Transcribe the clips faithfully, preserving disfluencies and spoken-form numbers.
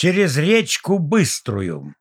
Через речку Быструю.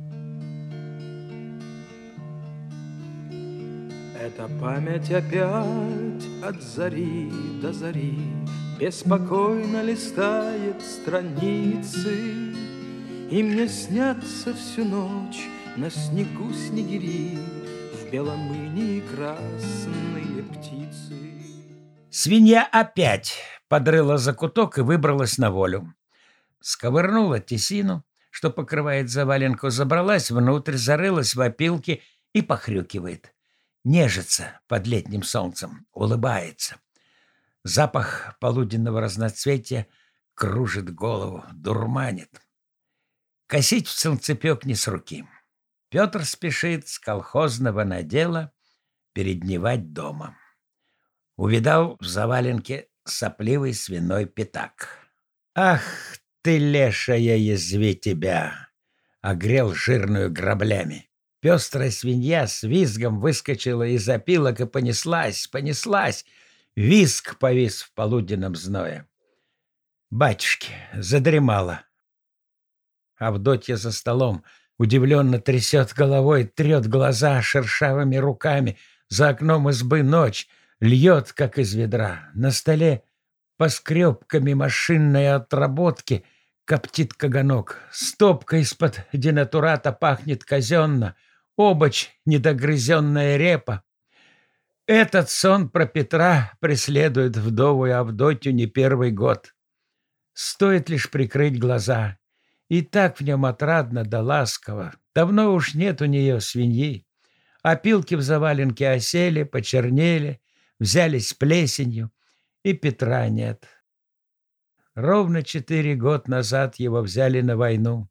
Это память опять от зари до зари беспокойно листает страницы, и мне снятся всю ночь на снегу снегири, в белом инии красные птицы. Свинья опять подрыла закуток и выбралась на волю. Сковырнула тесину, что покрывает заваленку, забралась внутрь, зарылась в опилки и похрюкивает. Нежится под летним солнцем, улыбается. Запах полуденного разноцветия кружит голову, дурманит. Косить в солнцепек не с руки. Петр спешит с колхозного надела передневать дома. Увидал в заваленке сопливый свиной пятак. «Ах ты, лешая, язви тебя!» огрел жирную граблями. Пестрая свинья с визгом выскочила из опилок и понеслась, понеслась. Визг повис в полуденном зное. Батюшки, задремала. Авдотья за столом удивленно трясет головой, трет глаза шершавыми руками. За окном избы ночь, льет, как из ведра. На столе поскребками машинной отработки коптит каганок. Стопка из-под денатурата пахнет казенно. Обочь недогрызенная репа. Этот сон про Петра преследует вдову Авдотью не первый год. Стоит лишь прикрыть глаза, и так в нем отрадно да ласково. Давно уж нет у нее свиньи. Опилки в заваленке осели, почернели, взялись плесенью, и Петра нет. Ровно четыре года назад его взяли на войну.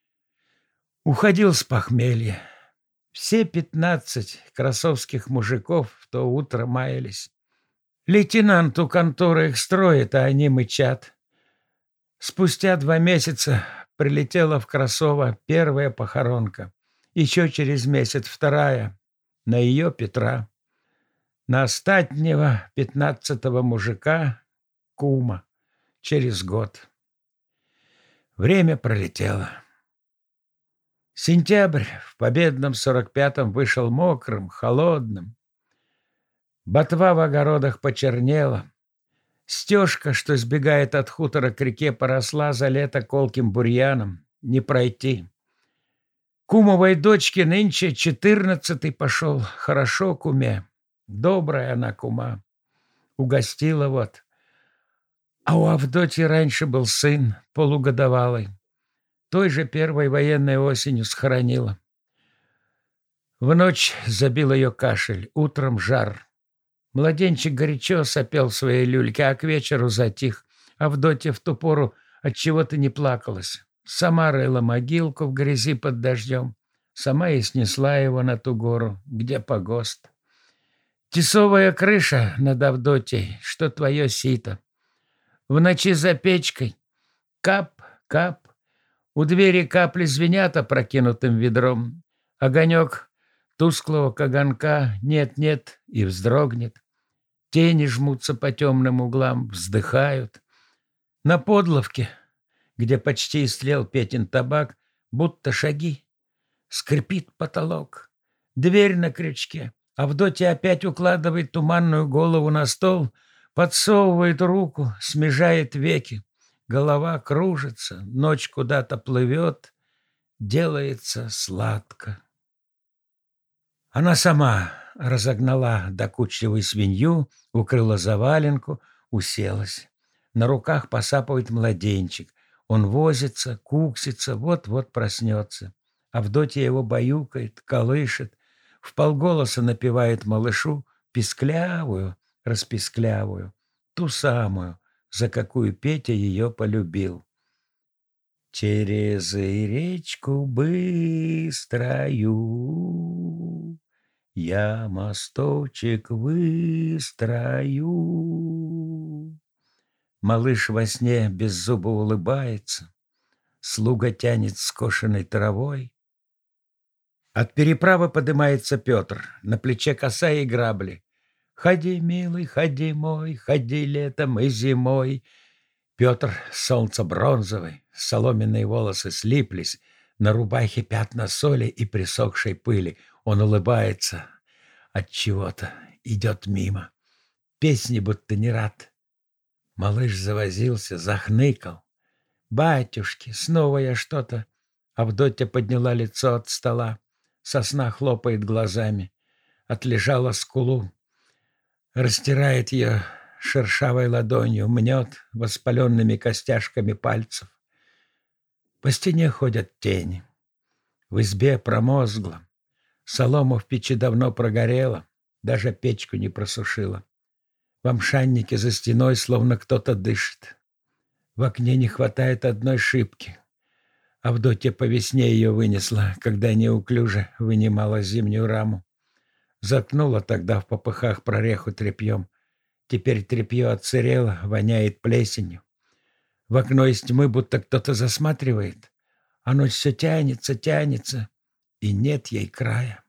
Уходил с похмелья. Все пятнадцать красовских мужиков в то утро маялись. Лейтенант у конторы их строит, а они мычат. Спустя два месяца прилетела в Красово первая похоронка. Еще через месяц вторая. На ее Петра. На остатнего пятнадцатого мужика кума. Через год. Время пролетело. Сентябрь в победном сорок пятом вышел мокрым, холодным. Ботва в огородах почернела. Стежка, что сбегает от хутора к реке, поросла за лето колким бурьяном. Не пройти. Кумовой дочке нынче четырнадцатый пошел. Хорошо куме. Добрая она кума. Угостила вот. А у Авдотьи раньше был сын, полугодовалый. Той же первой военной осенью схоронила. В ночь забил ее кашель, утром жар. Младенчик горячо сопел в своей люльке, а к вечеру затих. Авдотья в ту пору отчего-то не плакалась. Сама рыла могилку в грязи под дождем. Сама и снесла его на ту гору, где погост. Тесовая крыша над Авдотьей, что твое сито. В ночи за печкой кап, кап. У двери капли звенят опрокинутым ведром. Огонек тусклого каганка нет-нет и вздрогнет. Тени жмутся по темным углам, вздыхают. На подловке, где почти истлел Петин табак, будто шаги. Скрипит потолок. Дверь на крючке. Авдотья опять укладывает туманную голову на стол, подсовывает руку, смежает веки. Голова кружится, ночь куда-то плывет, делается сладко. Она сама разогнала докучливую свинью, укрыла заваленку, уселась. На руках посапывает младенчик. Он возится, куксится, вот-вот проснется. Авдотья его баюкает, колышет, вполголоса напевает малышу писклявую, расписклявую, ту самую, за какую Петя ее полюбил. Через речку быстрою я мосточек выстрою. Малыш во сне беззубо улыбается, слуга тянет скошенной травой. От переправы подымается Петр, на плече коса и грабли. Ходи, милый, ходи мой, ходи летом и зимой. Петр солнце бронзовый, соломенные волосы слиплись, на рубахе пятна соли и присохшей пыли. Он улыбается от чего-то, идет мимо. Песни будто не рад. Малыш завозился, захныкал. «Батюшки, снова я что-то...» Авдотья подняла лицо от стола. Сосна хлопает глазами. Отлежала скулу. Растирает ее шершавой ладонью, мнет воспаленными костяшками пальцев. По стене ходят тени. В избе промозгло. Солома в печи давно прогорела, даже печку не просушила. В амшаннике за стеной словно кто-то дышит. В окне не хватает одной шибки. Авдотья по весне ее вынесла, когда неуклюже вынимала зимнюю раму. Заткнула тогда в попыхах прореху тряпьем. Теперь тряпье отсырело, воняет плесенью. В окно из тьмы будто кто-то засматривает. Оно все тянется, тянется, и нет ей края.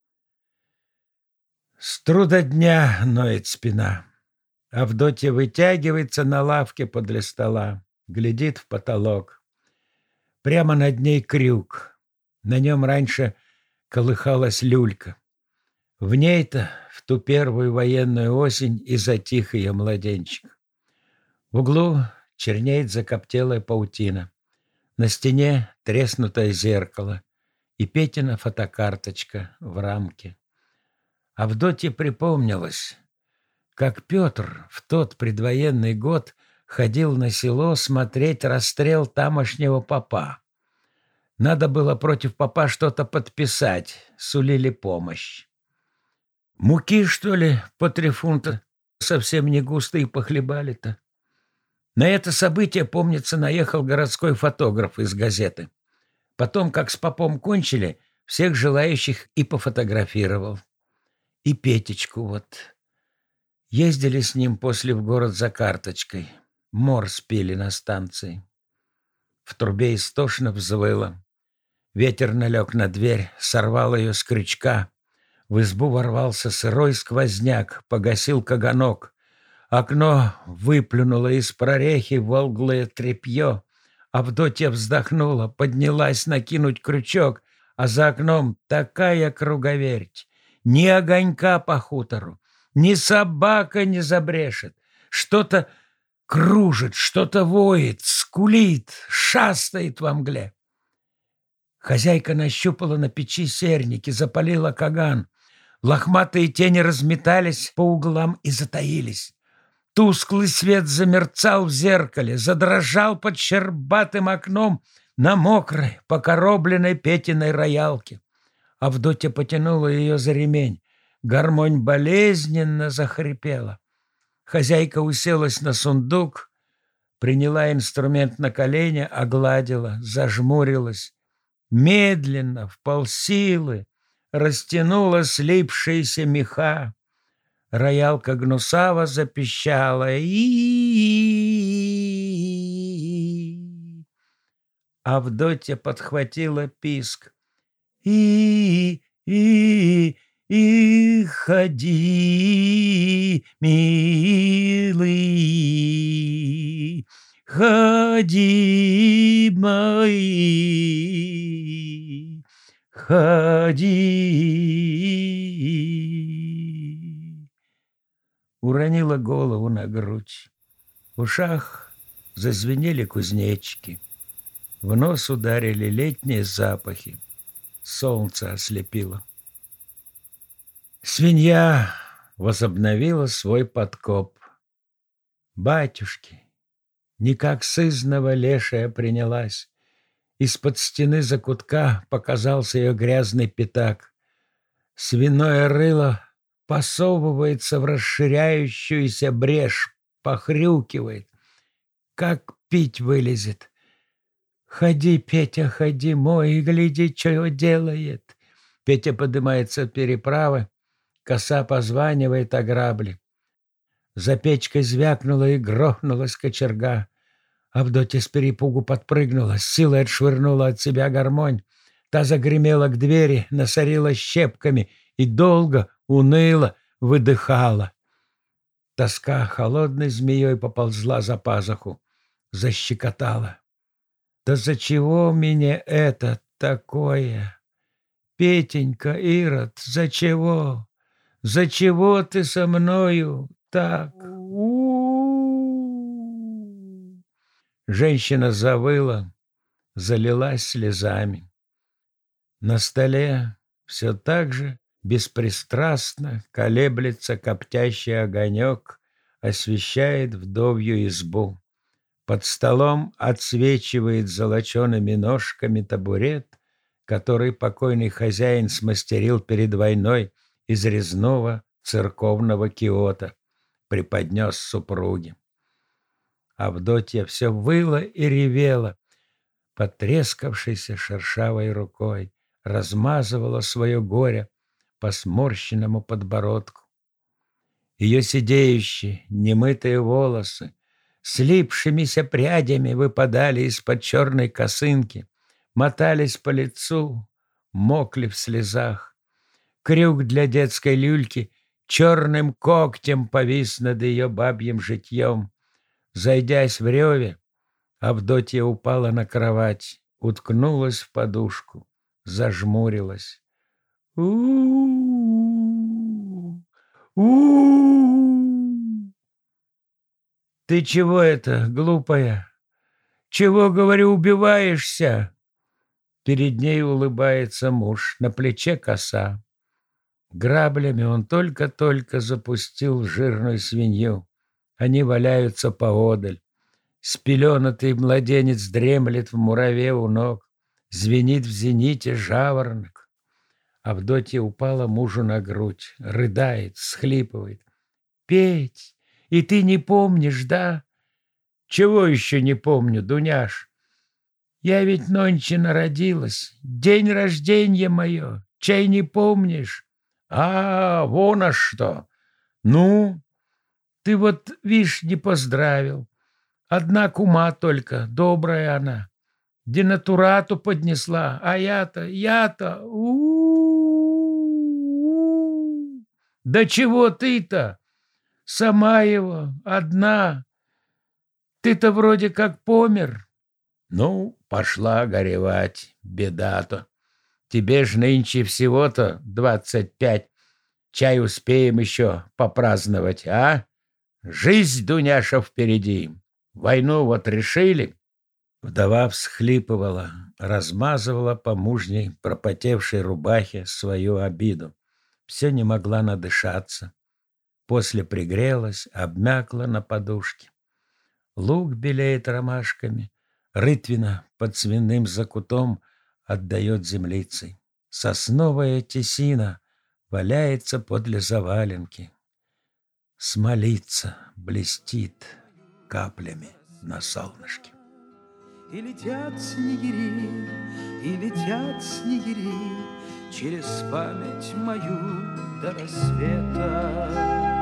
С труда дня ноет спина. Авдотья вытягивается на лавке подле стола, глядит в потолок. Прямо над ней крюк. На нем раньше колыхалась люлька. В ней-то в ту первую военную осень и затих ее младенчик. В углу чернеет закоптелая паутина. На стене треснутое зеркало и Петина фотокарточка в рамке. Авдотье припомнилось, как Петр в тот предвоенный год ходил на село смотреть расстрел тамошнего попа. Надо было против попа что-то подписать, сулили помощь. Муки, что ли, по три фунта, совсем не густо и похлебали-то. На это событие, помнится, наехал городской фотограф из газеты. Потом, как с попом кончили, всех желающих и пофотографировал. И Петечку вот. Ездили с ним после в город за карточкой. Морс пили на станции. В трубе истошно взвыло. Ветер налег на дверь, сорвал ее с крючка. В избу ворвался сырой сквозняк, погасил каганок. Окно выплюнуло из прорехи волглое тряпье. Авдотья вздохнула, поднялась накинуть крючок, а за окном такая круговерть. Ни огонька по хутору, ни собака не забрешет. Что-то кружит, что-то воет, скулит, шастает во мгле. Хозяйка нащупала на печи серники, запалила каган. Лохматые тени разметались по углам и затаились. Тусклый свет замерцал в зеркале, задрожал под щербатым окном на мокрой, покоробленной Петиной роялке. Авдотья потянула ее за ремень. Гармонь болезненно захрипела. Хозяйка уселась на сундук, приняла инструмент на колени, огладила, зажмурилась. Медленно, вполсилы, растянула слипшиеся меха. Роялка гнусаво запищала. И Авдотья подхватила писк. И и и ходи, милый, ходи, мои, ходи. Уронила голову на грудь. В ушах зазвенели кузнечики. В нос ударили летние запахи. Солнце ослепило. Свинья возобновила свой подкоп. Батюшки, никак сызнова лешая принялась. Из-под стены закутка показался ее грязный пятак. Свиное рыло посовывается в расширяющуюся брешь, похрюкивает. Как пить вылезет. «Ходи, Петя, ходи, мой, и гляди, что делает». Петя поднимается от переправы, коса позванивает о грабли. За печкой звякнула и грохнулась кочерга. Авдотья с перепугу подпрыгнула, с силой отшвырнула от себя гармонь. Та загремела к двери, насорила щепками и долго, уныло выдыхала. Тоска холодной змеей поползла за пазуху, защекотала. Да за чего мне это такое? Петенька, Ирод, за чего? За чего ты со мною так? У-у-у. Женщина завыла, залилась слезами. На столе все так же беспристрастно колеблется коптящий огонек, освещает вдовью избу. Под столом отсвечивает золочеными ножками табурет, который покойный хозяин смастерил перед войной из резного церковного киота, преподнес супруге. Авдотья все выла и ревела, потрескавшейся шершавой рукой, размазывала свое горе по сморщенному подбородку. Ее сидеющие, немытые волосы слипшимися прядями выпадали из-под черной косынки, мотались по лицу, мокли в слезах. Крюк для детской люльки черным когтем повис над ее бабьим житьем. Зайдясь в реве, Авдотья упала на кровать, уткнулась в подушку, зажмурилась. У-у-у! У-у-у! Ты чего это, глупая? Чего, говорю, убиваешься? Перед ней улыбается муж, на плече коса. Граблями он только-только запустил жирную свинью. Они валяются поодаль. Спеленатый младенец дремлет в мураве у ног. Звенит в зените жаворонок. Авдотья упала мужу на грудь, рыдает, всхлипывает. «Петь, и ты не помнишь, да?» «Чего еще не помню, Дуняш?» «Я ведь нонче народилась. День рождения мое. Чай не помнишь?» «А, вон а что! Ну, ты вот, вишь, не поздравил. Одна кума только, добрая она. Денатурату поднесла, а я-то, я-то... У-у-у! Да чего ты-то? Сама его, одна. Ты-то вроде как помер». «Ну, пошла горевать, беда-то. Тебе ж нынче всего-то двадцать пять. Чай успеем еще попраздновать, а? Жизнь, Дуняша, впереди. Войну вот решили». Вдова всхлипывала, размазывала по мужней пропотевшей рубахе свою обиду. Все не могла надышаться. После пригрелась, обмякла на подушке. Луг белеет ромашками, рытвина под свиным закутом отдает землицей. Сосновая тесина валяется подле заваленки. Смолица блестит каплями на солнышке. И летят снегири, и летят снегири через память мою до рассвета.